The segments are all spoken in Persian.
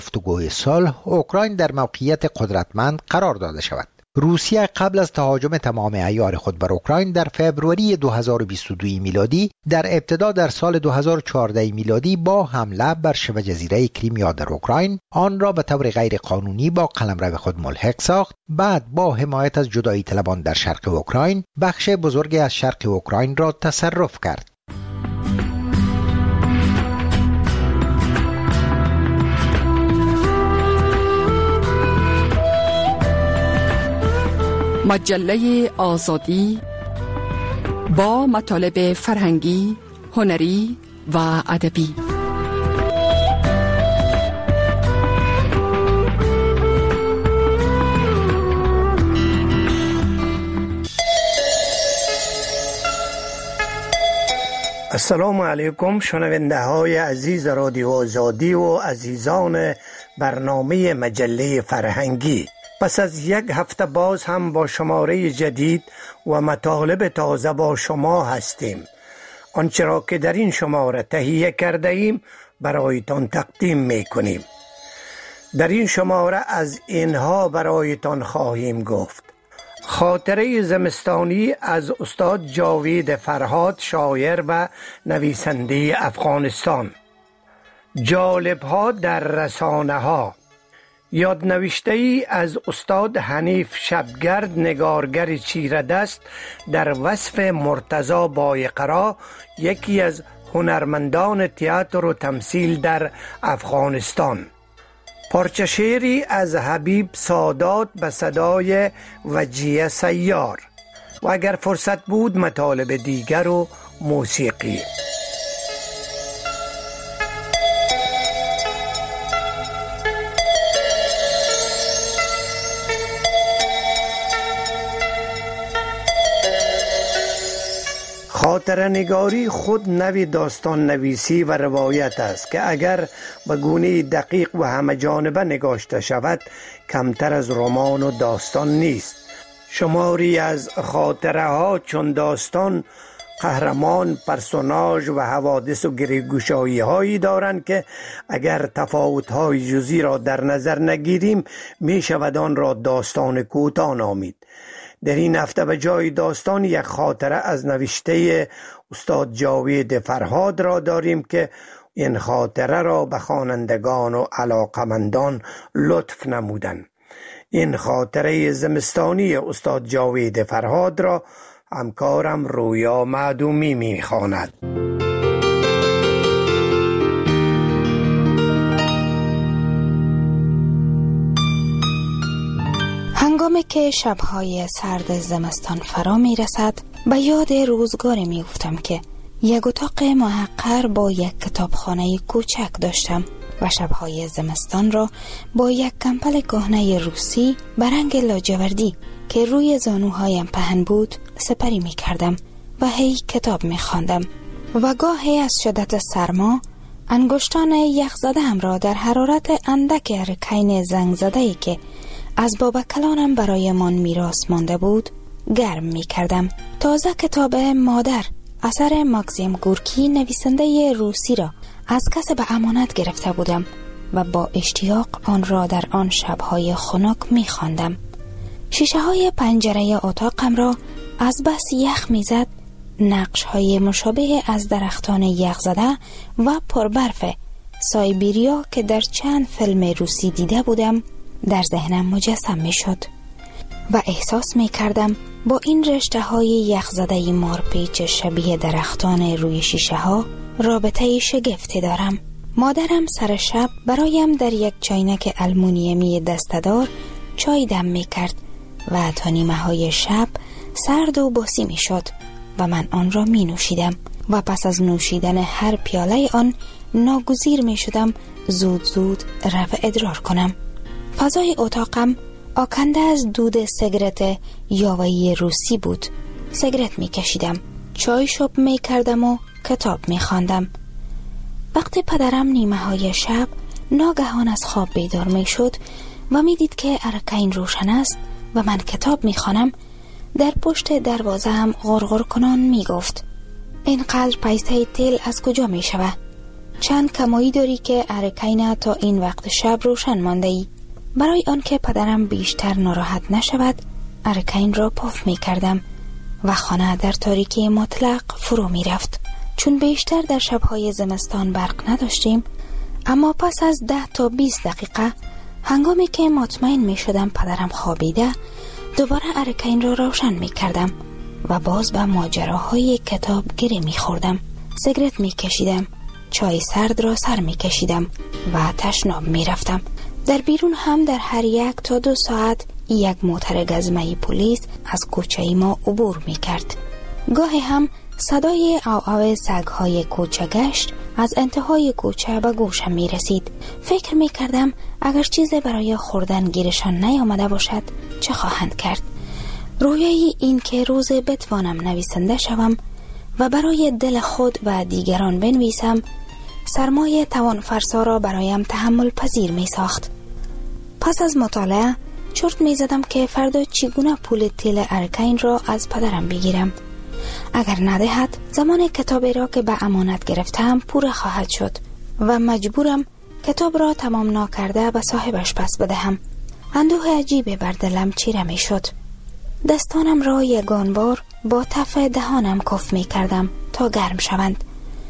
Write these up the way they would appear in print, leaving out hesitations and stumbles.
گفتگوی صلح اوکراین در موقعیت قدرتمند قرار داده شود. روسیه قبل از تهاجم تمام عیار خود بر اوکراین در فوریه 2022 میلادی در ابتدا در سال 2014 میلادی با حمله بر شبه جزیره کریمیا در اوکراین آن را به طور غیر قانونی با قلمرو خود ملحق ساخت. بعد با حمایت از جدایی طلبان در شرق اوکراین بخش بزرگی از شرق اوکراین را تصرف کرد. مجله آزادی با مطالب فرهنگی، هنری و ادبی. السلام علیکم شنونده های عزیز رادیو آزادی و عزیزان برنامه مجله فرهنگی. پس از یک هفته باز هم با شماره جدید و مطالب تازه با شما هستیم. آنچه را که در این شماره تهیه کرده ایم برایتان تقدیم می کنیم. در این شماره از اینها برایتان خواهیم گفت: خاطره زمستانی از استاد جاوید فرهاد، شاعر و نویسنده افغانستان. جالب‌ها در رسانه ها. یادنوشته ای از استاد حنیف شبگرد، نگارگر چیره دست، در وصف مرتضی بایقرا، یکی از هنرمندان تئاتر و تمثیل در افغانستان. پارچه شعری از حبیب سادات به صدای وجیه سیار و اگر فرصت بود مطالب دیگر و موسیقی. خاطره نگاری خود نوی داستان نویسی و روایت است که اگر به گونه دقیق و همه جانبه نگاشته شود کمتر از رمان و داستان نیست. شماری از خاطره ها چون داستان، قهرمان، پرسوناژ و حوادث و گریگوشایی هایی دارند که اگر تفاوت های جزئی را در نظر نگیریم می شود آن را داستان کوتاه نامید. در این هفته به جای داستان یک خاطره از نوشته استاد جاوید فرهاد را داریم که این خاطره را به خوانندگان و علاقمندان لطف نمودند. این خاطره زمستانی استاد جاوید فرهاد را همکارم رویا معدومی می‌خواند. هنگامی که شب‌های سرد زمستان فرا می‌رسد به یاد روزگاری می‌افتم که یک اتاق محقر با یک کتابخانه کوچک داشتم و شب‌های زمستان را با یک کمپل کهنه روسی به رنگ لاجوردی که روی زانوهایم پهن بود سپری می‌کردم و هی کتاب می‌خواندم و گاهی از شدت سرما انگشتان یخزده‌ام را در حرارت اندک ارکین زنگ زده‌ای که از بابا کلانم برای من میراث مانده بود گرم می کردم. تازه کتاب مادر اثر ماکسیم گورکی نویسنده روسی را از کسی به امانت گرفته بودم و با اشتیاق آن را در آن شبهای خنک می خواندم. شیشه های پنجره اتاقم را از بس یخ می زد نقش های مشابه از درختان یخ زده و پربرف سایبیریا که در چند فیلم روسی دیده بودم در ذهنم مجسم می شد و احساس می کردم با این رشته های یخزده مارپیچ شبیه درختان روی شیشه ها رابطه شگفتی دارم. مادرم سر شب برایم در یک چاینک المونیمی دسته‌دار چای دم می کرد و تا نیمه های شب سرد و باسی می شد و من آن را می نوشیدم و پس از نوشیدن هر پیاله آن ناگزیر می شدم زود زود رفع ادرار کنم. فضای اتاقم آکنده از دود سیگرت یاوه‌ای روسی بود. سیگرت می کشیدم، چای شب می کردم و کتاب می خواندم. وقتی پدرم نیمه های شب ناگهان از خواب بیدار می شد و می دید که ارکین روشن است و من کتاب می خوانم، در پشت دروازه هم غرغر کنان می گفت: اینقدر پیسه تیل از کجا می شود؟ چند کمایی داری که هریکین تا این وقت شب روشن مانده ای. برای آنکه پدرم بیشتر ناراحت نشود هریکین را پاف می کردم و خانه در تاریکی مطلق فرو می رفت. چون بیشتر در شبهای زمستان برق نداشتیم، اما پس از 10 تا 20 دقیقه هنگامی که مطمئن می شدم پدرم خوابیده، دوباره هریکین را روشن می کردم و باز به ماجراهای کتاب گره می خوردم. سیگرت می کشیدم، چای سرد را سر می کشیدم و تشناب می رفتم. در بیرون هم در هر 1 تا 2 ساعت یک موتر گزمه پلیس از کوچه ما عبور می کرد. گاهی هم صدای آو سگ‌های کوچه گشت از انتهای کوچه به گوشم می رسید. فکر می کردم اگر چیزی برای خوردن گیرشان نیامده باشد چه خواهند کرد. رویای این که روزی بتوانم نویسنده شوم و برای دل خود و دیگران بنویسم سرمایه توان فرسا را برایم تحمل پذیر می ساخت. پس از مطالعه چرت می زدم که فردا چگونه پول تیل هریکین را از پدرم بگیرم. اگر ندهد زمان کتابی را که به امانت گرفتم پوره خواهد شد و مجبورم کتاب را تمام ناکرده به صاحبش پس بدهم. اندوه عجیبی بر دلم چیره می شد. دستانم را یگان بار با تف دهانم کف می کردم تا گرم شوند.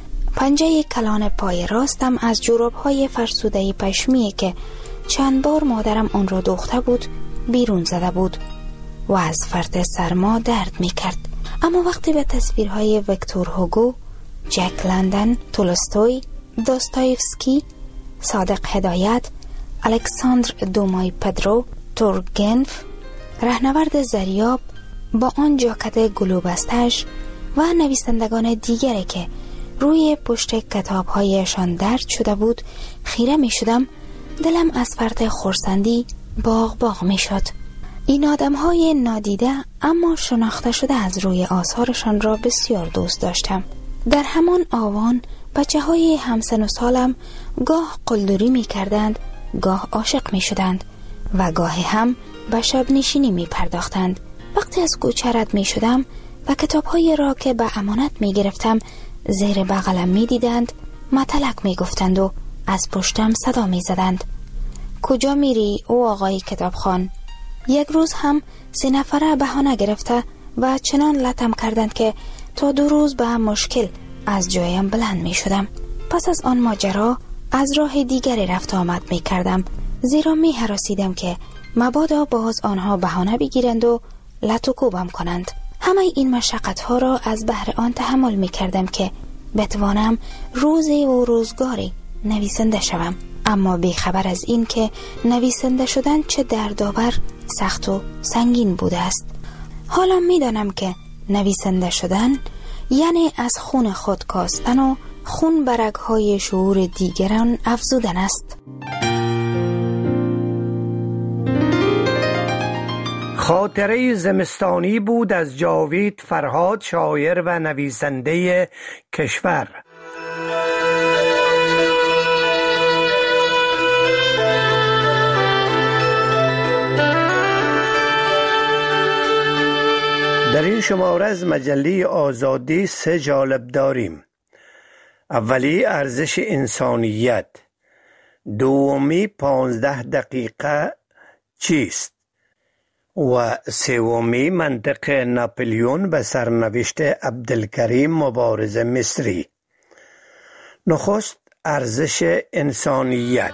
پنجه کلان پای راستم از جوراب‌های فرسوده پشمی که چند بار مادرم آن را دوخته بود بیرون زده بود و از فرط سرما درد می کرد. اما وقتی به تصویرهای ویکتور هوگو، جک لندن، تولستوی، داستایفسکی، صادق هدایت، الکساندر دومای پدرو، تورگنف، رهنورد زریاب با آن جاکت گلوبستش و نویسندگان دیگری که روی پشت کتابهایشان درد شده بود خیره می شدم، دلم از فرط خرسندی باغ باغ می شد. این آدم‌های نادیده اما شناخته شده از روی آثارشان را بسیار دوست داشتم. در همان آوان بچه‌های همسن و سالم گاه قلدری می کردند، گاه عاشق می شدند و گاه هم به شب نشینی می پرداختند. وقتی از کوچه رد می شدم و کتاب‌های را که به امانت می گرفتم زیر بغلم می دیدند، مطلق می گفتند و از پشتم صدا می زدند. کجا میری او آقای کتابخوان؟ یک روز هم 3 نفره بهانه گرفته و چنان لطم کردند که تا 2 روز به مشکل از جایم بلند می شدم. پس از آن ماجرا از راه دیگری رفت آمد می کردم، زیرا می هراسیدم که مبادا باز آنها بهانه بگیرند و لط و کوبم کنند. همه این مشقت ها را از بهر آن تحمل می کردم که بتوانم روزی و روزگاری نویسنده شوم، اما بیخبر از این که نویسنده شدن چه دردآور، سخت و سنگین بوده است. حالا می دانم که نویسنده شدن یعنی از خون خود کاستن و خون برگ‌های شعور دیگران افزودن است. خاطره زمستانی بود از جاوید فرهاد، شاعر و نویسنده کشور. در این شماره از مجله آزادی 3 جالب داریم. اولی ارزش انسانیت، دومی 15 دقیقه چیست و سومی منطق ناپلیون به سرنوشت عبدالکریم مبارز مصری. نخست ارزش انسانیت.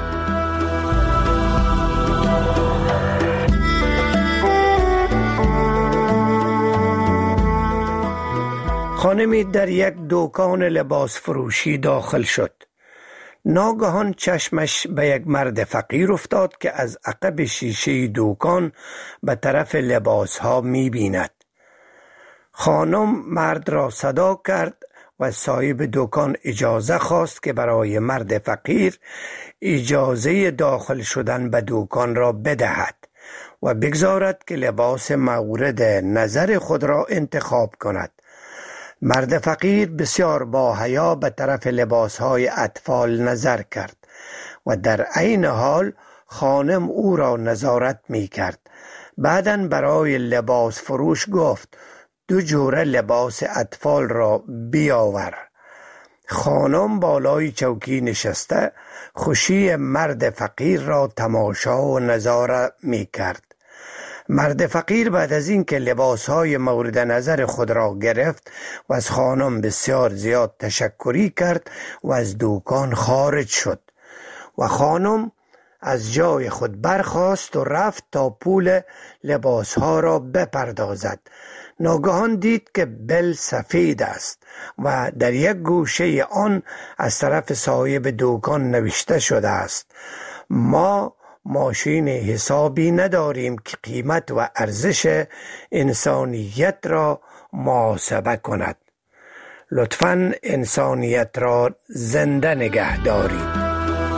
خانمی در یک دکان لباس فروشی داخل شد. ناگهان چشمش به یک مرد فقیر افتاد که از عقب شیشه دکان به طرف لباس ها می بیند. خانم مرد را صدا کرد و صاحب دکان اجازه خواست که برای مرد فقیر اجازه داخل شدن به دکان را بدهد و بگذارد که لباس مورد نظر خود را انتخاب کند. مرد فقیر بسیار با حیا به طرف لباسهای اطفال نظر کرد و در عین حال خانم او را نظارت می کرد. بعداً برای لباس فروش گفت 2 جوره لباس اطفال را بیاور. خانم بالای چوکی نشسته خوشی مرد فقیر را تماشا و نظاره می کرد. مرد فقیر بعد از این که لباسهای مورد نظر خود را گرفت و از خانم بسیار زیاد تشکری کرد و از دکان خارج شد و خانم از جای خود برخاست و رفت تا پول لباسها را بپردازد. ناگهان دید که بل سفید است و در یک گوشه آن از طرف صاحب دکان نوشته شده است: ما ماشین حسابی نداریم که قیمت و ارزش انسانیت را محاسبه کند. لطفاً انسانیت را زنده نگه دارید.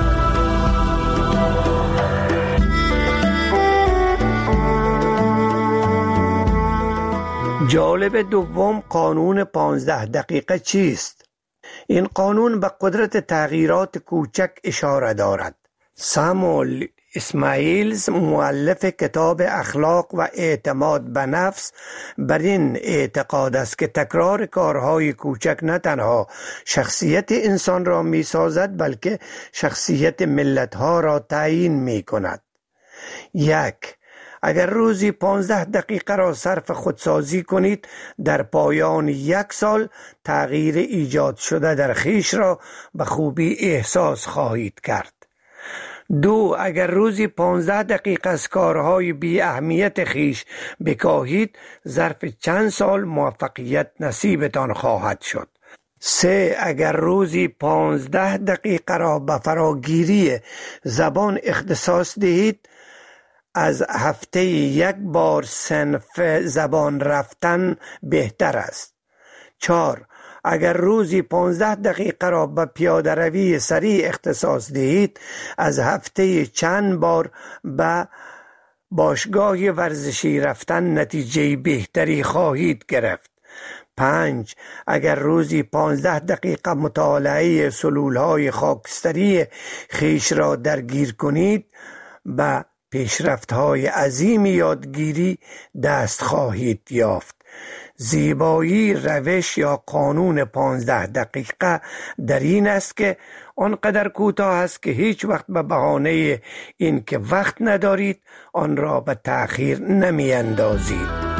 جالب دوم، قانون 15 دقیقه چیست؟ این قانون به قدرت تغییرات کوچک اشاره دارد. ساموئل اسماعیلز، مؤلف کتاب اخلاق و اعتماد به نفس، بر این اعتقاد است که تکرار کارهای کوچک نه تنها شخصیت انسان را می سازد بلکه شخصیت ملتها را تعیین می کند. 1. اگر روزی 15 دقیقه را صرف خودسازی کنید، در پایان 1 سال تغییر ایجاد شده در خویش را به خوبی احساس خواهید کرد. 2. اگر روزی 15 دقیقه از کارهای بی اهمیت خویش بکاهید، ظرف چند سال موفقیت نصیبتان خواهد شد. 3. اگر روزی 15 دقیقه را به فراگیری زبان اختصاص دهید، از هفته 1 بار صنف زبان رفتن بهتر است. 4. اگر روزی 15 دقیقه را به پیاده روی سریع اختصاص دهید، از هفته چند بار به باشگاه ورزشی رفتن نتیجه بهتری خواهید گرفت. 5. اگر روزی 15 دقیقه مطالعه سلولهای خاکستری خویش را درگیر کنید، به پیشرفت‌های عظیم یادگیری دست خواهید یافت. زیبایی روش یا قانون 15 دقیقه در این است که آنقدر کوتاه است که هیچ وقت به بهانه این که وقت ندارید آن را به تأخیر نمی اندازید.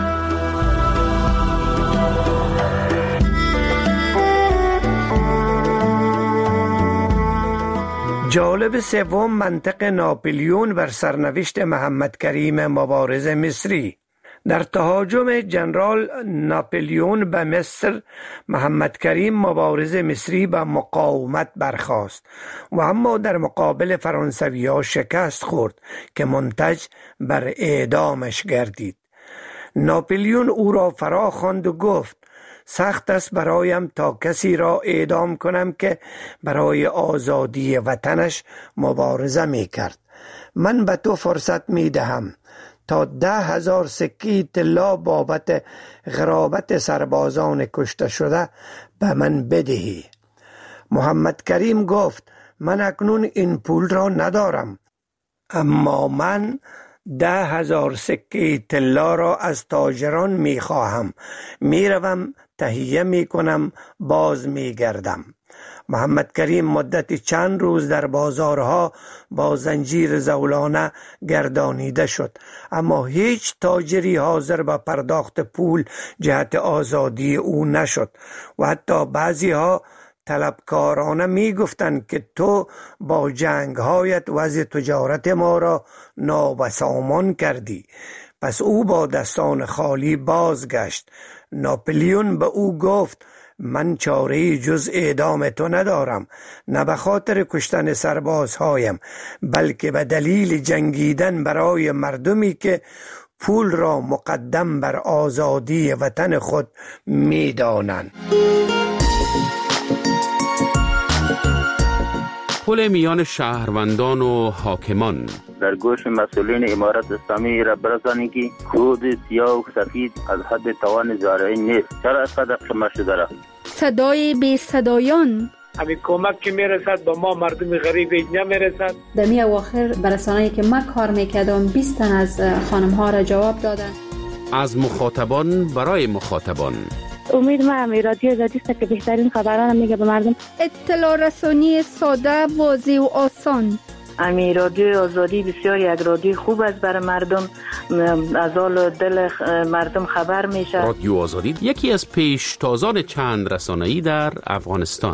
جالب سوم، منطق ناپلیون بر سرنوشت محمد کریم مبارز مصری. در تهاجم جنرال ناپلیون به مصر، محمد کریم مبارز مصری به مقاومت برخاست و اما در مقابل فرانسوی‌ها شکست خورد که منتج بر اعدامش گردید. ناپلیون او را فرا خواند و گفت: سخت است برایم تا کسی را اعدام کنم که برای آزادی وطنش مبارزه می کرد. من به تو فرصت می دهم تا 10,000 سکه طلا بابت غرابت سربازان کشته شده به من بدهی. محمد کریم گفت: من اکنون این پول را ندارم، اما من 10,000 سکه طلا را از تاجران می خواهم. می روم، تهیه می کنم، باز می گردم. محمد کریم مدت چند روز در بازارها با زنجیر زولانه گردانیده شد، اما هیچ تاجری حاضر به پرداخت پول جهت آزادی او نشد و حتی بعضی ها طلبکارانه می گفتند که تو با جنگهایت وضع تجارت ما را نابسامان کردی. پس او با دستان خالی بازگشت. ناپلیون به او گفت: من چاره‌ای جز اعدام تو ندارم، نه به خاطر کشتن سربازهایم بلکه به دلیل جنگیدن برای مردمی که پول را مقدم بر آزادی وطن خود می دانند. پل میان شهروندان و حاکمان. در گوش مسئولین امارت اسلامی را برسانید که کود سیاه و سفید از حد توان زارعی نیست. چرا اینقدر قیمت شده را؟ صدای بی صدایان. همین کمک که میرسد به ما مردم غریب نمیرسد. در می اواخر برسانه‌ای که من کار میکردم 20 تن از خانم ها را جواب دادن. از مخاطبان برای مخاطبان. امید ما رادیو آزادی است که بهترین خبران میگه به مردم. اطلاع رسانی ساده، واضح و آسان. امی رادیو آزادی بسیار یک رادیو خوب است برای مردم، از حال دل مردم خبر میشه. رادیو آزادی یکی از پیشتازان چند رسانه‌ای در افغانستان.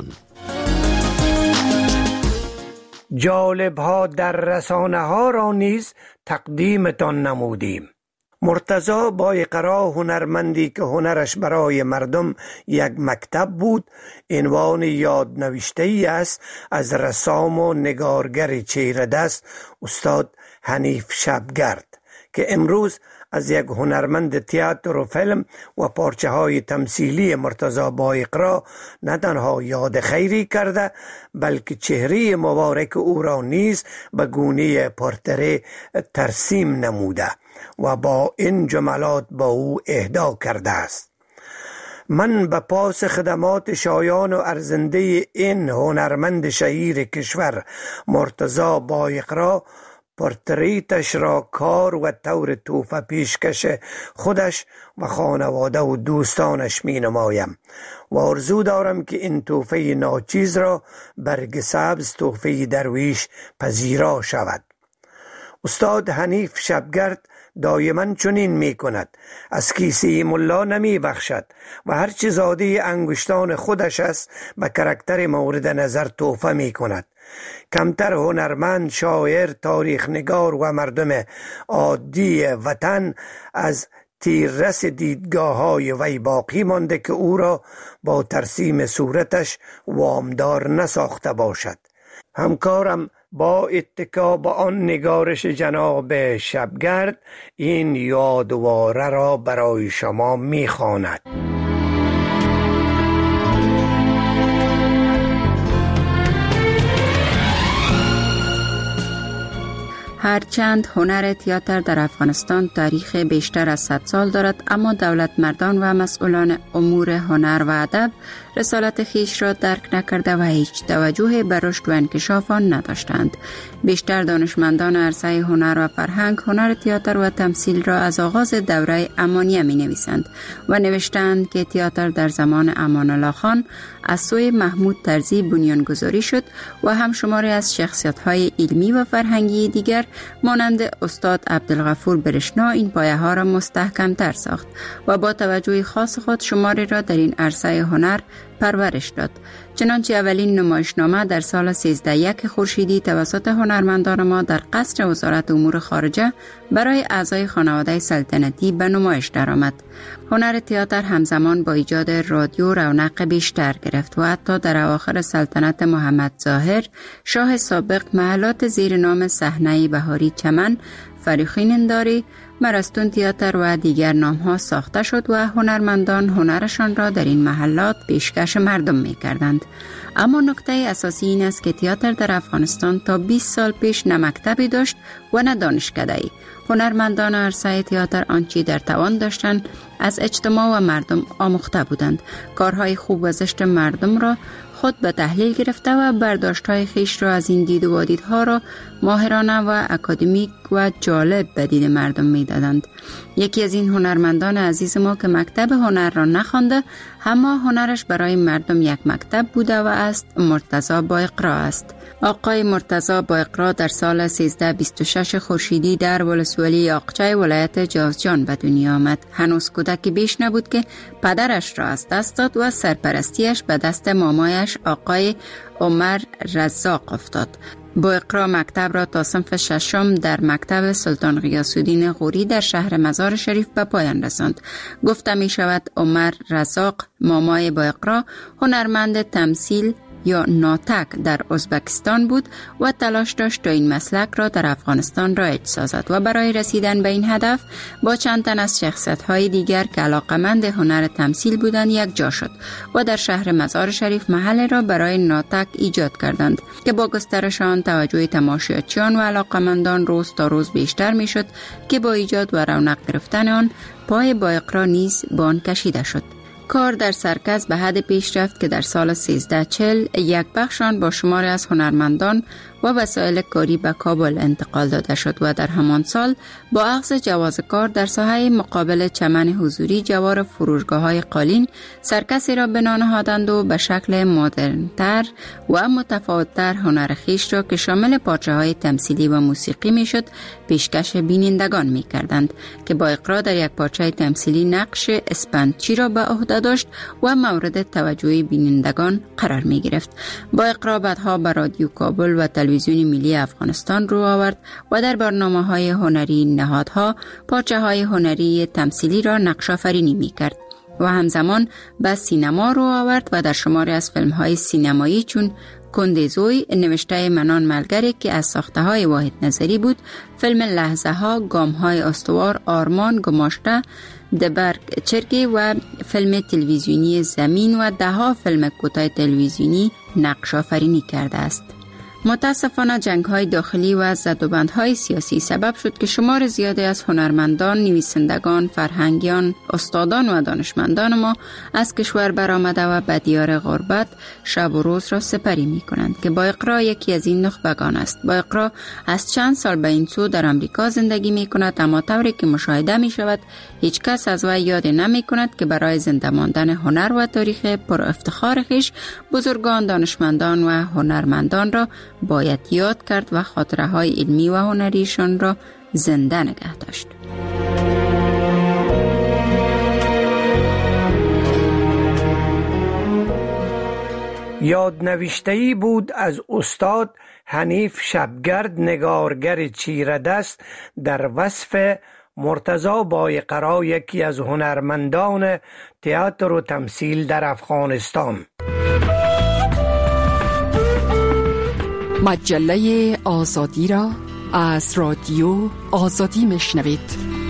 جالب ها در رسانه ها را نیز تقدیمتان نمودیم. مرتضی بایقرا، هنرمندی که هنرش برای مردم یک مکتب بود، عنوان یادنوشته‌ای است از رسام و نگارگر چهره دست استاد حنیف شبگرد که امروز از یک هنرمند تئاتر و فیلم و پارچه های تمثیلی مرتضی بایقرا نه تنها یاد خیری کرده بلکه چهره مبارک او را نیز به گونه پورتره ترسیم نموده و با این جملات با او اهدا کرده است: من به پاس خدمات شایان و ارزنده این هنرمند شهیر کشور مرتضی بایقرا پورتریتش را کار و طور تحفه پیشکش خودش و خانواده و دوستانش می نمایم و آرزو دارم که این تحفه ناچیز را برگ سبز تحفه درویش پذیرا شود. استاد حنیف شبگرد دایما چنین می کند، از کیسه ملا نمی بخشد و هر چه زاده انگشتان خودش است به کرکتر مورد نظر تحفه می کند. کمتر هنرمند، شاعر، تاریخ نگار و مردم عادی وطن از تیررس دیدگاه های وی باقی مانده که او را با ترسیم صورتش وامدار نساخته باشد. همکارم با اتکا به آن نگارش جناب شبگرد این یادواره را برای شما می‌خواند. هرچند هنر تئاتر در افغانستان تاریخ بیشتر از 100 سال دارد، اما دولتمردان و مسئولان امور هنر و ادب رسالت خیش را درک نکرده و هیچ توجه به رشد و انکشاف آن نداشتند. بیشتر دانشمندان عرصه هنر و فرهنگ هنر تئاتر و تمثیل را از آغاز دوره امانیه می نویسند و نوشتند که تئاتر در زمان امان الله خان از سوی محمود طرزی بنیانگذاری شد و هم شماری از شخصیت‌های علمی و فرهنگی دیگر مانند استاد عبدالغفور برشنا این پایه ها را مستحکم تر ساخت و با توجه خاص خود شماری را در این عرصه هنر پرورش داد. چنانچه اولین نمایشنامه در سال 1301 خورشیدی توسط هنرمندان ما در قصر وزارت امور خارجه برای اعضای خانواده سلطنتی به نمایش درآمد. هنر تئاتر همزمان با ایجاد رادیو رونق بیشتر گرفت و حتی در اواخر سلطنت محمد ظاهر شاه سابق محلات زیر نام صحنه بهاری چمن، فریخین انداری، مرستون تئاتر و دیگر نام‌ها ساخته شد و هنرمندان هنرشان را در این محلات پیشکش مردم می‌کردند. اما نکته اساسی این است که تئاتر در افغانستان تا 20 سال پیش نه مکتبی داشت و نه دانشکده‌ای. هنرمندان عرصه تئاتر آنچه در توان داشتند از اجتماع و مردم آموخته بودند. کارهای خوب و زشت مردم را خود به تحلیل گرفته و برداشت‌های خیش را از این دید و دیدها را ماهرانه و اکادمیک و جالب به دید مردم می‌دادند. یکی از این هنرمندان عزیز ما که مکتب هنر را نخوانده اما هنرش برای مردم یک مکتب بوده و است مرتضی بایقرا است. آقای مرتضی بایقرا در سال 1326 خورشیدی در ولسوالی یاقچه ولایت جوزجان به دنیا آمد. هنوز کودکی بیش نبود که پدرش را از دست داد و سرپرستیش به دست مامایش آقای عمر رزاق افتاد. بایقرا مکتب را تا صنف ششم در مکتب سلطان غیاث‌الدین غوری در شهر مزار شریف به پایان رساند. گفته می شود عمر رزاق مامای بایقرا هنرمند تمثیل یا ناتک در ازبکستان بود و تلاش داشت تا این مسلک را در افغانستان رایج سازد و برای رسیدن به این هدف با چند تن از شخصیت‌های دیگر که علاقه‌مند هنر تمثیل بودند یک جا شد و در شهر مزار شریف محل را برای ناتک ایجاد کردند که با گسترش آن توجه تماشاچیان و علاقه‌مندان روز تا روز بیشتر می‌شد که با ایجاد و رونق گرفتن آن پای بایقرا نیز به آن کشیده شد. کار در سرکس به حد پیش رفت که در سال 1340 یک بخش آن با شماری از هنرمندان و و وسایل کاری به کابل انتقال داده شد و در همان سال با اخذ جواز کار در ساحه مقابل چمن حضوری جوار فروشگاه‌های قالین سرکسی را بنا نهادند و به شکل مدرن‌تر و متفاوت‌تر هنر خویش را که شامل پارچه‌های تمثیلی و موسیقی میشد پیشکش بینندگان می‌کردند که با اقرا در یک پارچه تمثیلی نقش اسپندچی را به عهده داشت و مورد توجه بینندگان قرار می‌گرفت. با اقرا بعدها به رادیو کابل و تلویزیون ملی افغانستان رو آورد و در برنامه‌های هنری نهادها پارچه‌های هنری تمثیلی را نقش آفرینی می‌کرد و همزمان به سینما رو آورد و در شماری از فیلم‌های سینمایی چون کندزوی نوشته منان ملگری که از ساخته‌های واحد نظری بود، فیلم لحظه ها، گام های استوار، آرمان گماشته، دبرگ چرگی و فیلم تلویزیونی زمین و ده‌ها فیلم کوتاه تلویزیونی نقش آفرینی کرده است. متاسفانه جنگ‌های داخلی و زدوبندهای سیاسی سبب شد که شمار زیادی از هنرمندان، نویسندگان، فرهنگیان، استادان و دانشمندان ما از کشور برآمده و به دیار غربت شب و روز را سپری می‌کنند که با اقرا یکی از این نخبگان است. با اقرا از چند سال به این سو در آمریکا زندگی می‌کند، اما طوری که مشاهده می‌شود هیچ کس از وی یاد نمی‌کند که برای زنده ماندن هنر و تاریخ پر افتخار خویش بزرگان، دانشمندان و هنرمندان را باید یاد کرد و خاطره های علمی و هنریشان را زنده نگه داشت. یادنوشته‌ای بود از استاد حنیف شبگرد، نگارگر چیره دست، در وصف مرتضی بایقرا، یکی از هنرمندان تئاتر و تمثیل در افغانستان. مجله آزادی را از رادیو آزادی میشنوید.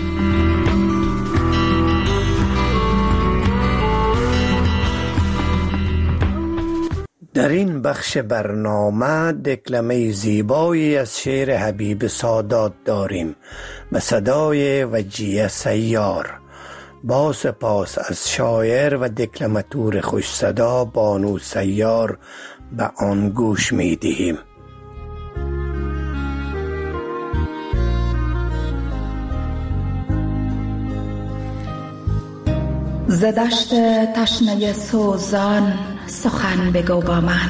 در این بخش برنامه دکلمه زیبایی از شعر حبیب سادات داریم به صدای وجیه سیار. با سپاس از شاعر و دکلماتور خوش صدا بانو سیار به آن گوش می دهیم. ز دشت تشنه سوزان سخن بگو با من،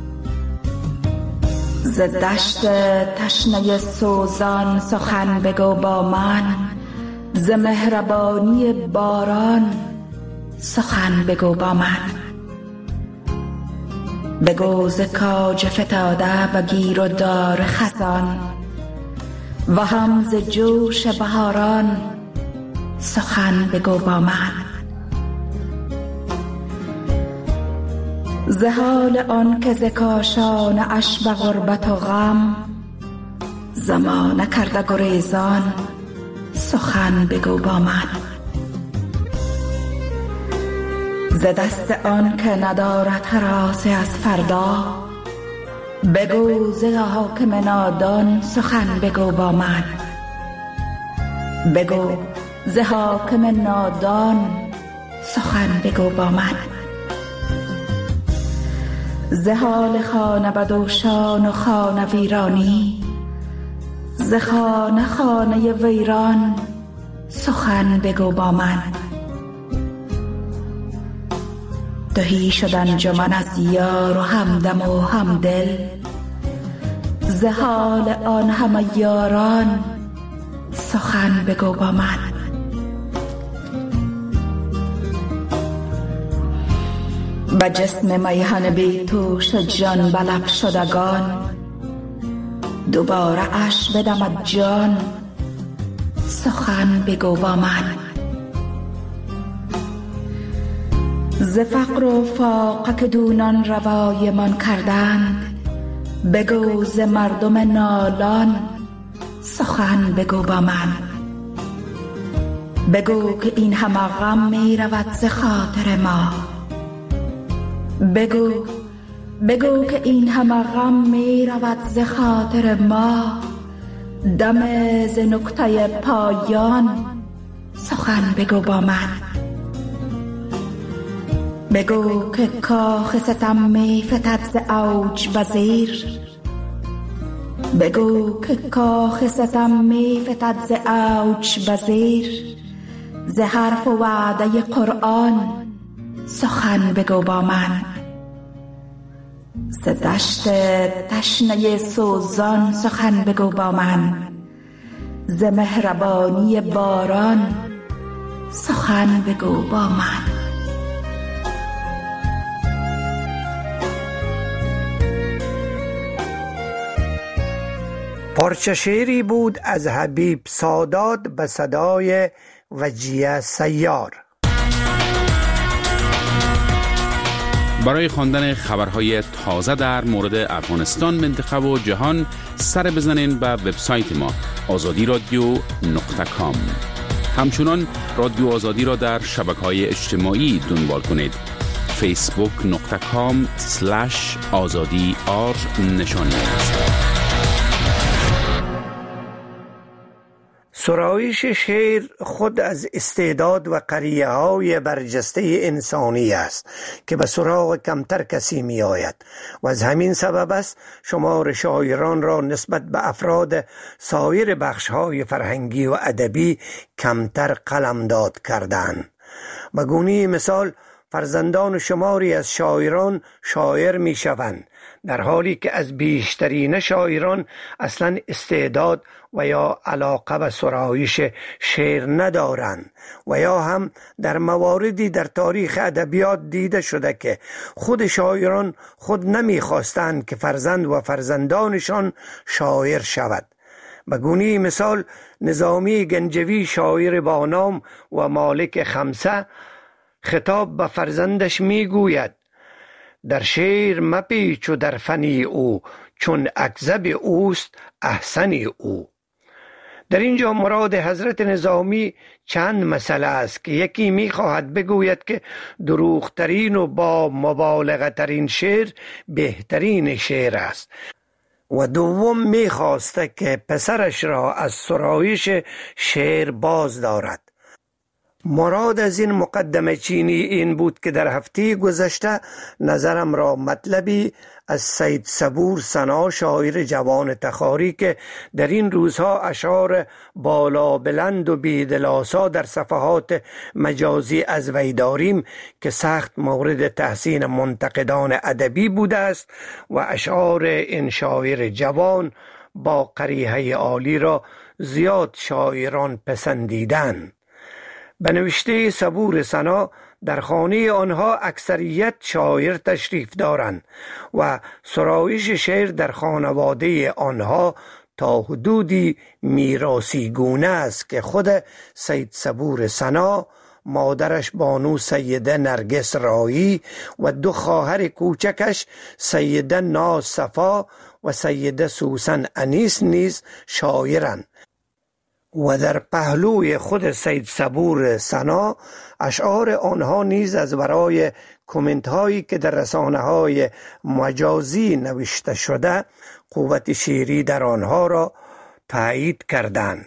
ز دشت تشنه سوزان سخن بگو با من، ز مهربانی باران سخن بگو با من. بگو ز کاج فتاده به گیر و دار خزان و هم ز جوش بهاران سخن بگو با من. ز حال آن که ز کاشانه اش به غربت و غم زمانه کرده گریزان سخن بگو با من. ز دست آن که ندارد هراسی از فردا بگو ز حاکم نادان سخن بگو با من. بگو ز حاکم نادان سخن بگو با من. ز حال خانه بدوشان و خانه ویرانی ز خانه خانه ویران سخن بگو با من. تهی شد انجمن از یار و همدم و همدل ز حال آن همه یاران سخن بگو با من. به جسم میهن بی توش جان بلب شدگان دوباره اش بدمد جان سخن بگو با من. ز فقر و فاقه که دونان روای من کردند بگو ز مردم نالان سخن بگو با من. بگو که این همه غم می رود ز خاطر ما بگو که این همه غم می رود ز خاطر ما دم ز نقطه پایان سخن بگو با من. بگو که کاخ ستم می فتد ز اوج به زیر بگو که کاخ ستم می فتد ز اوج بزیر، ز حرف و وعده قرآن سخن بگو با من. ز دشت تشنه سوزان سخن بگو با من، ز مهربانی باران سخن بگو با من. پارچه شعری بود از حبیب سادات به صدای وجیه سیار. برای خواندن خبرهای تازه در مورد افغانستان، منطقه و جهان سر بزنین به وبسایت ما azadiradio.com. همچنان رادیو آزادی را در شبکه‌های اجتماعی دنبال کنید. facebook.com/azadi_r سرایش شعر خود از استعداد و قریه های برجسته انسانی است که به سراغ کمتر کسی می آید و از همین سبب است شمار شاعران را نسبت به افراد سایر بخش های فرهنگی و ادبی کمتر قلمداد کردند. به گونه مثال فرزندان شماری از شاعران شاعر می شوند، در حالی که از بیشترین شاعران اصلا استعداد و یا علاقه به سرایش شعر ندارند و یا هم در مواردی در تاریخ ادبیات دیده شده که خود شاعران خود نمیخواستند که فرزند و فرزندانشان شاعر شود. به گونه مثال نظامی گنجوی شاعر با نام و مالک خمسه خطاب به فرزندش میگوید: در شعر مپیچ و در فنی او، چون اکذب اوست احسنی او. در اینجا مراد حضرت نظامی چند مسئله است که یکی میخواهد بگوید که دروغترین و با مبالغه ترین شعر بهترین شعر است و دوم میخواسته که پسرش را از سرایش شعر باز دارد. مراد از این مقدمه چینی این بود که در هفته گذشته نظرم را مطلبی از سید صبور ثنا شاعر جوان تخاری که در این روزها اشعار بالا بلند و بیدلاسا در صفحات مجازی از وی داریم که سخت مورد تحسین منتقدان ادبی بوده است و اشعار این شاعر جوان با قریحه عالی را زیاد شاعران پسندیدند. به نوشته صبور ثنا در خانه آنها اکثریت شاعر تشریف دارند و سرایش شعر در خانواده آنها تا حدودی میراثی گونه است که خود سید صبور ثنا، مادرش بانو سیده نرگس رایی و دو خواهر کوچکش سیده ناز صفا و سیده سوسن انیس نیز شاعرند و در پهلوی خود سید صبور ثنا اشعار آنها نیز از برای کامنت هایی که در رسانه های مجازی نوشته شده قوت شعری در آنها را تایید کردند.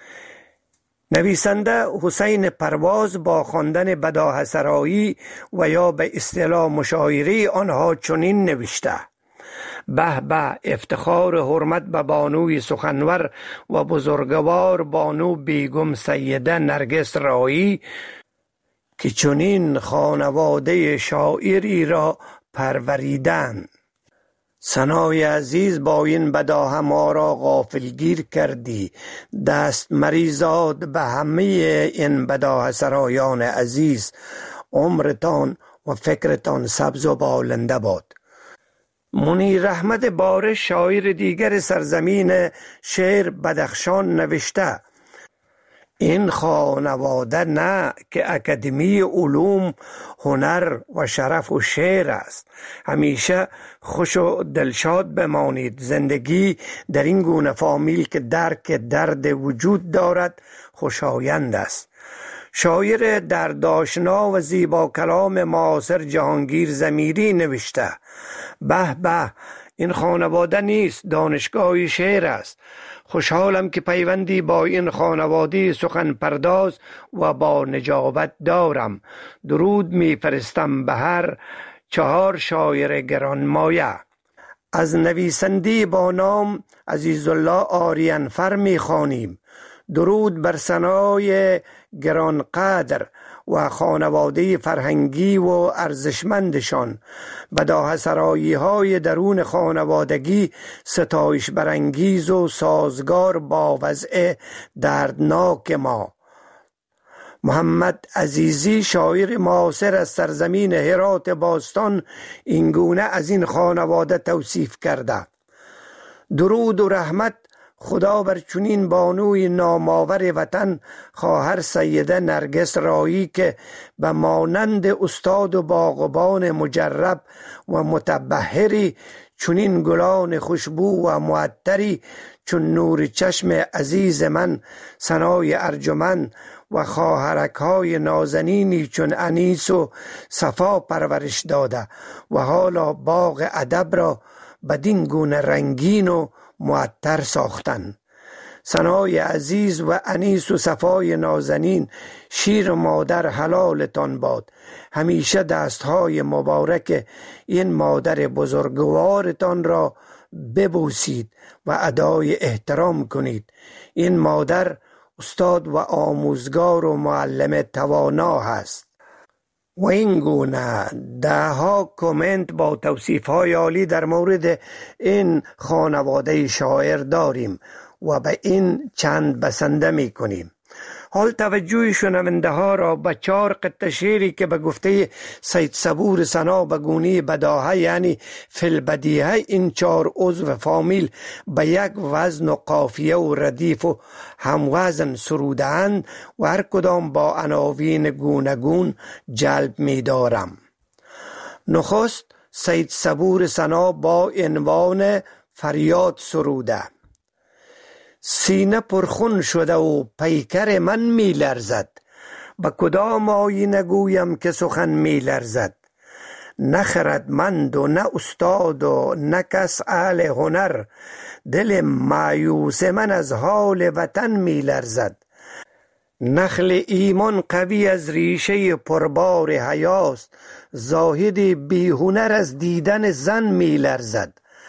نویسنده حسین پرواز با خواندن بداهه سرایی و یا به اصطلاح مشاعره آنها چنین نوشته: به به، افتخار و حرمت به بانوی سخنور و بزرگوار بانو بیگم سیده نرگس رایی که چنین خانواده شاعری را پروریدند. ثنای عزیز با این بداهه ما را غافلگیر کردی، دست مریزاد به همه این بداهه سرایان عزیز، عمرتان و فکرتان سبز و بالنده باد. منیر احمد بارش شاعر دیگر سرزمین شعر بدخشان نوشته: این خانواده نه که اکادمی علوم، هنر و شرف و شعر است. همیشه خوش و دلشاد بمانید. زندگی در این گونه فامیل که درک درد وجود دارد خوشایند است. شاعر دردآشنا و زیبا کلام معاصر جهانگیر ضمیری نوشته: به به، این خانواده نیست، دانشگاه شعر است. خوشحالم که پیوندی با این خانواده سخن پرداز و با نجابت دارم. درود می فرستم به هر 4 شاعر گرانمایه. از نویسنده با نام عزیزالله آریانفر می خوانیم. درود بر ثنای گرانقدر و خانواده فرهنگی و ارزشمندشان. به داهسرایی های درون خانوادگی ستایش برانگیز و سازگار با وضع دردناک ما. محمد عزیزی شاعر معاصر از سرزمین هرات باستان اینگونه از این خانواده توصیف کرده: درود و رحمت خدا بر چنین بانوی نامآور وطن خواهر سیده نرگس رایی که به مانند استاد و باغبان مجرب و متبحری چنین گلان خوشبو و معطری چون نور چشم عزیز من ثنای ارجمند و خواهرک‌های نازنینی چون انیس و صفا پرورش داده و حالا باغ ادب را بدین گونه رنگین و معطر ساختن. ثنای عزیز و انیس و صفای نازنین، شیر مادر حلالتان باد. همیشه دستهای مبارک این مادر بزرگوارتان را ببوسید و ادای احترام کنید. این مادر استاد و آموزگار و معلم توانا هست. و این گونه ده ها کامنت با توصیف های عالی در مورد این خانواده شاعر داریم و به این چند بسنده می کنیم. حال توجه شنونده ها را به 4 قطعه شعری که به گفته سید صبور ثنا به گونه بداهه یعنی فی‌البدیهه این 4 عضو فامیل به یک وزن و قافیه و ردیف و هموزن سروده‌اند و هر کدام با عناوین گوناگون جلب می دارم. نخست سید صبور ثنا با عنوان فریاد سروده: سینه پرخون شده و پیکر من می لرزد، به کدام آیینه گویم که سخن می لرزد. نه خردمند و نه استاد و نه کس اهل هنر، دل مایوس من از حال وطن می لرزد. نخل ایمان قوی از ریشه پربار حیاست، زاهد بی هنر از دیدن زن می لرزد.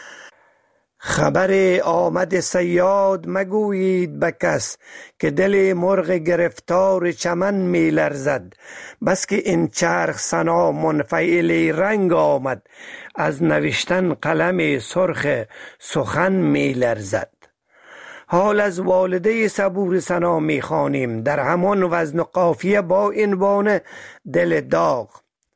خبر آمد صیاد مگویید به کس، که دل مرغ گرفتار چمن می لرزد. بس که این چرخ ثنا منفعل رنگ آمد، از نوشتن قلم سرخ سخن می لرزد. حال از والده صبور ثنا می خوانیم در همان وزن و قافیه با عنوان دل داغ: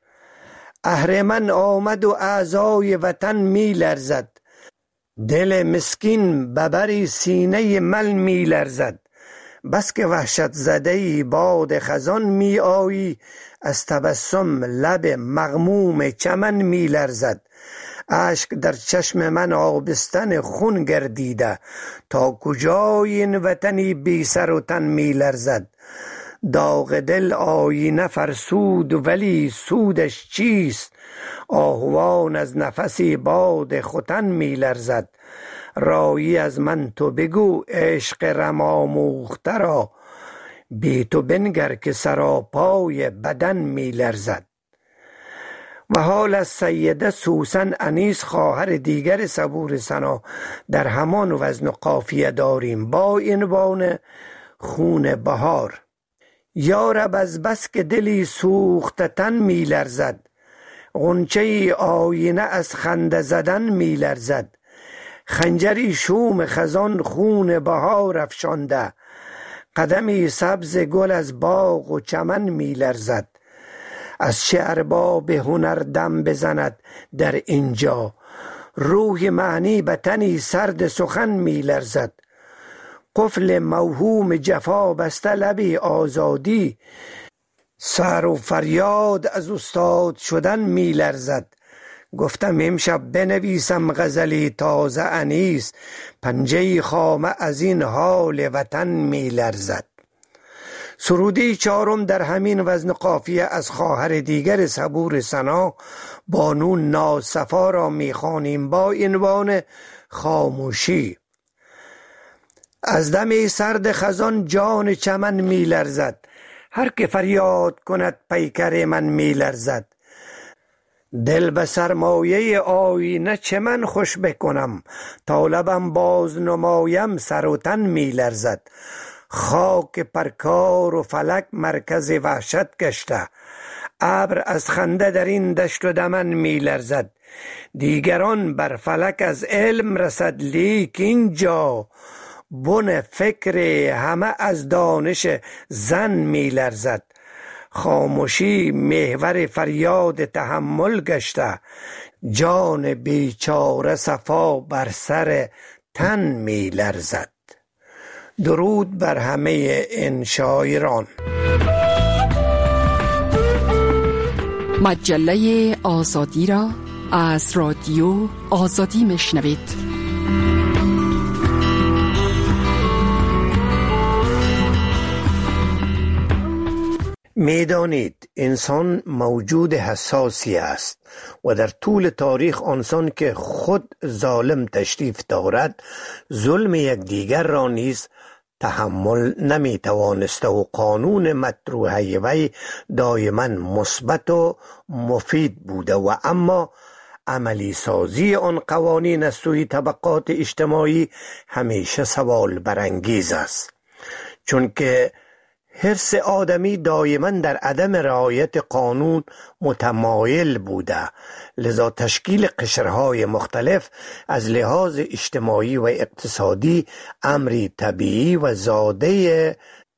اهرمن آمد و اعضای وطن می لرزد، دل مسکین ببری سینه مل می لرزد. بس که وحشت زده باد خزان می آیی، از تبسم لب مغموم چمن می لرزد. اشک در چشم من آبستن خون گردیده، تا کجای این وطنی بی سر و تن می لرزد. داغ دل آینه فرسود ولی سودش چیست، آهوان از نفسی باد ختن می لرزد. رایی از من تو بگو عشق رم آموخته را، بی تو بنگر که سراپای بدن می لرزد. و حال از سیده سوسن انیس خواهر دیگر صبور ثنا در همان وزن و قافیه داریم با عنوان خون بهار: یارب از بس که دلی سوخته تن می لرزد، غنچه آینه از خنده زدن می لرزد. خنجری شوم خزان خون بهار افشانده، قدمی سبز گل از باغ و چمن می لرزد. از چه ارباب هنر دم بزند در اینجا، روح معنی به تنی سرد سخن می لرزد. قفل موهوم جفا بسته لبی آزادی، سر و فریاد از استاد شدن می لرزد. گفتم امشب بنویسم غزلی تازه انیس، پنجه خامه از این حال وطن می لرزد. سرودی 4 در همین وزن قافیه از خواهر دیگر صبور ثنا بانو ناصفا را می خوانیم با عنوان خاموشی: از دم سرد خزان جان چمن می لرزد، هر که فریاد کند پیکر من می لرزد. دل به سرمایه آینه چه من خوش بکنم، تا لبم باز نمایم سر و تن می لرزد. خاک پرکار و فلک مرکز وحشت گشته، ابر از خنده در این دشت و دمن می لرزد. دیگران بر فلک از علم رسد، لیک اینجا بن فکر همه از دانش زن می لرزد. خاموشی محور فریاد تحمل گشته، جان بیچاره صفا بر سر تن می لرزد. درود بر همه این شاعران. مجله آزادی را از رادیو آزادی میشنوید. میدانید انسان موجود حساسی است و در طول تاریخ آنسان که خود ظالم تشریف دارد ظلم یکدیگر را نیز تحمل نمی توانسته و قانون مطروحه وی دائما مثبت و مفید بوده و اما عملی سازی آن قوانین از سوی طبقات اجتماعی همیشه سوال برانگیز است، چون که حرص آدمی دائما در عدم رعایت قانون متمایل بوده، لذا تشکیل قشرهای مختلف از لحاظ اجتماعی و اقتصادی امری طبیعی و زاده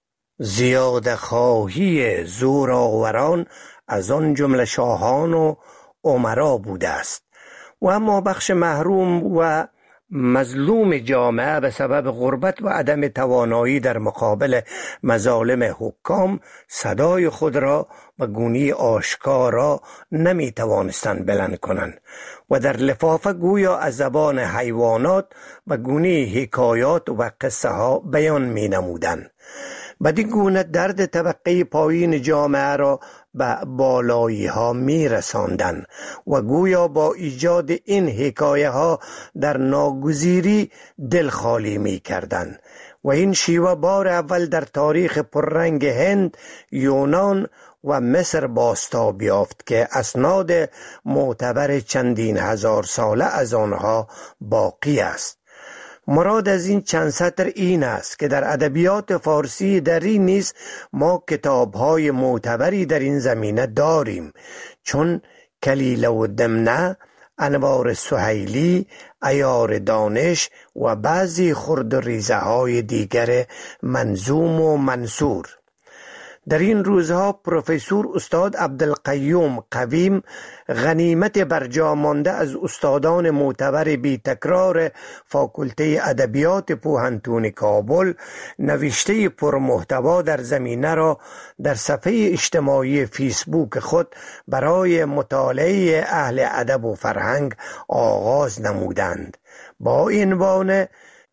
زیاده خواهی زورآوران از آن جمله شاهان و امرا بوده است. و اما بخش محروم و مظلوم جامعه به سبب غربت و عدم توانایی در مقابل مظالم حکام صدای خود را به گونه آشکارا نمی توانستند بلند کنند و در لفافه گویا از زبان حیوانات و گونه حکایات و قصه ها بیان می نمودند. بدین گونه درد طبقه پایین جامعه را به بالایی ها می رساندن و گویا با ایجاد این حکایه ها در ناگزیری دل خالی می کردن و این شیوه بار اول در تاریخ پررنگ هند، یونان و مصر بازتاب یافت که اسناد معتبر چندین هزار ساله از آنها باقی است. مراد از این چند سطر این است که در ادبیات فارسی دری نیز ما کتاب‌های معتبری در این زمینه داریم، چون کلیله و دمنه، انوار سهیلی، عیار دانش و بعضی خرد و ریزه های دیگر منظوم و منثور. در این روزها پروفسور استاد عبدالقیوم قویم، غنیمت برجا مانده از استادان معتبر بی تکرار فاکولته ادبیات پوهنتون کابل، نوشته پرمحتوا در زمینه را در صفحه اجتماعی فیسبوک خود برای مطالعه اهل ادب و فرهنگ آغاز نمودند با عنوان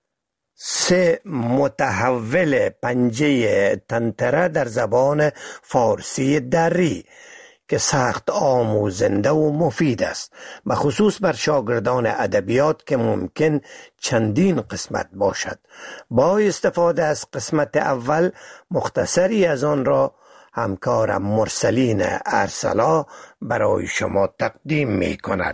3 متحول پنجه تنتره در زبان فارسی دری که سخت آموزنده و مفید است، بخصوص بر شاگردان ادبیات که ممکن چندین قسمت باشد. با استفاده از قسمت اول مختصری از آن را همکارم مرسلین ارسلا برای شما تقدیم می کند.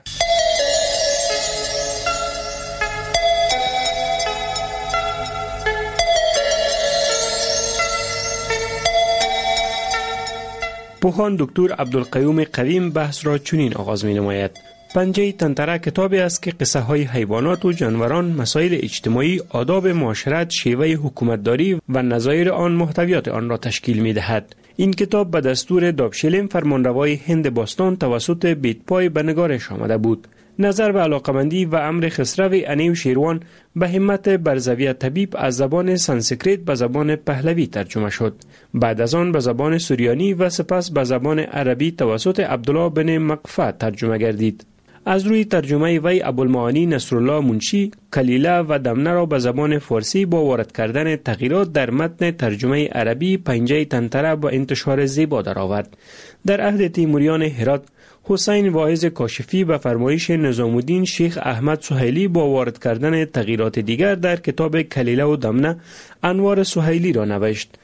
پوهان دکتر عبدالقیوم قویم بحث را چنین آغاز می نماید: پنجه تنتره کتابی است که قصه های حیوانات و جانوران، مسائل اجتماعی، آداب معاشرت، شیوه حکومتداری و نظایر آن محتویات آن را تشکیل می دهد. این کتاب به دستور دابشلیم فرمانروای هند باستان توسط بیتپای به نگارش آمده بود. نظر به علاقمندی و امر خسرو انیو شیروان به همت برزوی طبیب از زبان سانسکریت به زبان پهلوی ترجمه شد. بعد از آن به زبان سوریانی و سپس به زبان عربی توسط عبدالله بن مقفع ترجمه گردید. از روی ترجمه وی ابوالمعانی نصرالله منشی کلیله و دمنه را به زبان فارسی با وارد کردن تغییرات در متن ترجمه عربی پنجه تنتره با انتشار زیبا درآورد. در عهد تیموریان هرات، حسین واعظ کاشفی به فرمایش نظام الدین شیخ احمد سهیلی با وارد کردن تغییرات دیگر در کتاب کلیله و دمنه انوار سهیلی را نوشت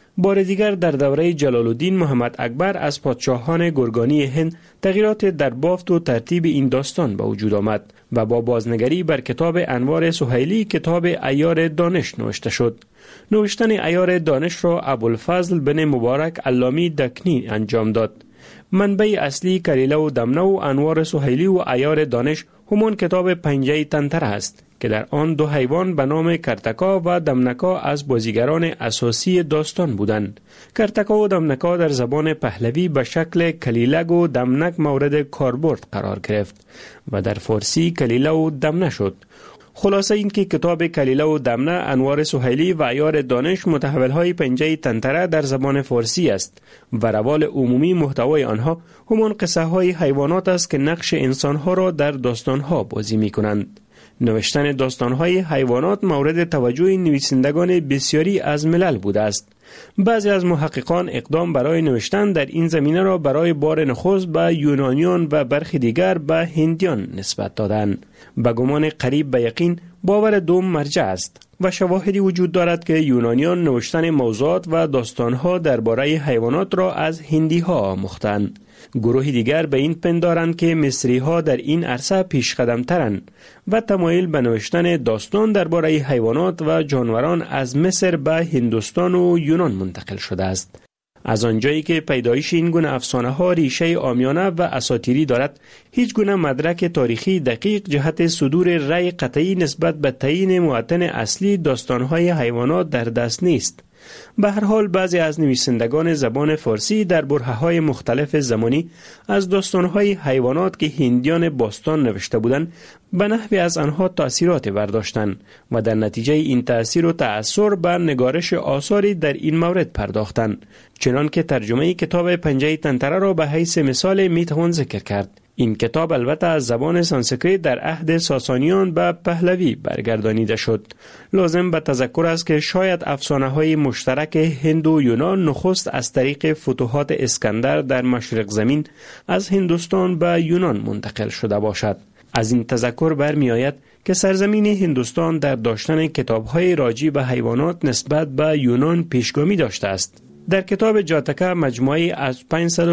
بار دیگر در دوره جلال الدین محمد اکبر از پادشاهان گرگانی هند تغییرات در بافت و ترتیب این داستان به وجود آمد و با بازنگری بر کتاب انوار سهیلی کتاب عیار دانش نوشته شد. نوشتن عیار دانش را ابوالفضل بن مبارک علامی دکنی انجام داد. منبع اصلی کلیله و دمنه و انوار سهیلی و عیار دانش همان کتاب پنجه تنتره است که در آن دو حیوان به نام کرتکا و دمنکا از بازیگران اساسی داستان بودند. کرتکا و دمنکا در زبان پهلوی به شکل کلیلگ و دمنک مورد کاربرد قرار گرفت و در فارسی کلیله و دمنه شد. خلاصه این که کتاب کلیله و دمنه انوار سهیلی و عیار دانش متحولهای پنجه تنتره در زبان فارسی است و روال عمومی محتوای آنها همان قصه های حیوانات است که نقش انسانها را در داستانها بازی می کنند. نوشتن داستانهای حیوانات مورد توجه نویسندگان بسیاری از ملل بوده است. بعضی از محققان اقدام برای نوشتن در این زمینه را برای بار نخست به یونانیان و برخی دیگر به هندیان نسبت دادند. به گمان قریب به یقین باور دوم مرجع است و شواهدی وجود دارد که یونانیان نوشتن موضوعات و داستانها درباره حیوانات را از هندی‌ها آموختند. گروه دیگر به این پندارند که مصری‌ها در این عرصه پیشقدم‌ترند و تمایل به نوشتن داستان درباره حیوانات و جانوران از مصر به هندوستان و یونان منتقل شده است. از آنجایی که پیدایش این گونه افسانه‌ها ریشه عامیانه و اساطیری دارد، هیچ گونه مدرک تاریخی دقیق جهت صدور رأی قطعی نسبت به تعیین موطن اصلی داستان‌های حیوانات در دست نیست. به هر حال بعضی از نویسندگان زبان فارسی در برهه‌های مختلف زمانی از داستان‌های حیوانات که هندیان باستان نوشته بودند به نحوی از آنها تأثیرات برداشتند و در نتیجه این تأثیر و تأثیر بر نگارش آثاری در این مورد پرداختند، چنان که ترجمه کتاب پنجه تنتره را به حیث مثال میتوان ذکر کرد. این کتاب البته از زبان سانسکریت در عهد ساسانیان به پهلوی برگردانیده شد. لازم به تذکر است که شاید افسانه‌های مشترک هند و یونان نخست از طریق فتوحات اسکندر در مشرق زمین از هندوستان به یونان منتقل شده باشد. از این تذکر برمی آید که سرزمین هندوستان در داشتن کتاب‌های راجع به حیوانات نسبت به یونان پیشگامی داشته است. در کتاب جاتکه مجموعی از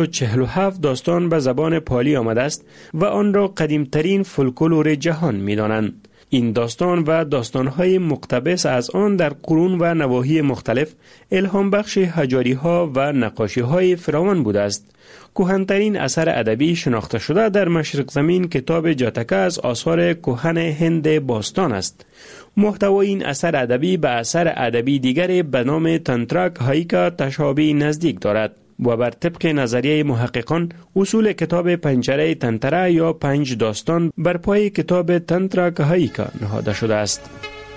547 داستان به زبان پالی آمده است و آن را قدیمترین فولکلور جهان می دانند. این داستان و داستانهای مقتبس از آن در قرون و نواحی مختلف الهام بخش حجاری ها و نقاشی های فراوان بوده است. کهن‌ترین اثر ادبی شناخته شده در مشرق زمین کتاب جاتکه از آثار کهن هند باستان است. محتوای این اثر ادبی به اثر ادبی دیگر به نام تنترا کهاییکا تشابه نزدیک دارد و بر طبق نظریه محققان اصول کتاب پنجره تنتره یا 5 داستان بر پای کتاب تنترا کهاییکا نهاده شده است.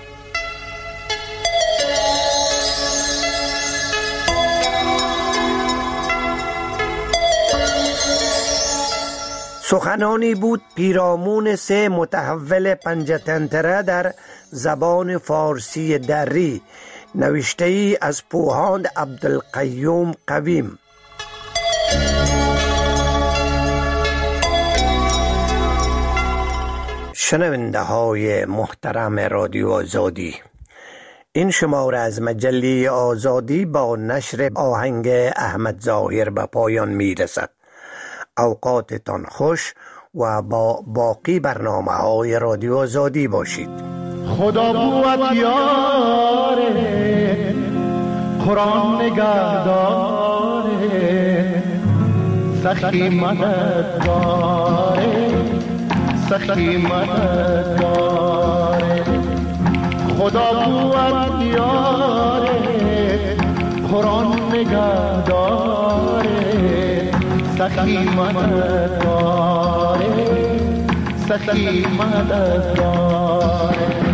سخنانی بود پیرامون 3 متحول پنجه تنتره در زبان فارسی دری، نوشته ای از پوهاند عبدالقیوم قویم. شنونده های محترم رادیو آزادی، این شماره از مجله آزادی با نشر آهنگ احمد ظاهر به پایان می رسد. اوقاتتان خوش و با باقی برنامه های رادیو آزادی باشید. خدا بود یاره، قرآن نگهداره، سخی مددگاره، سخی مددگاره. خدا بود یاره، قرآن نگهداره، سخی مددگاره، سخی مددگاره.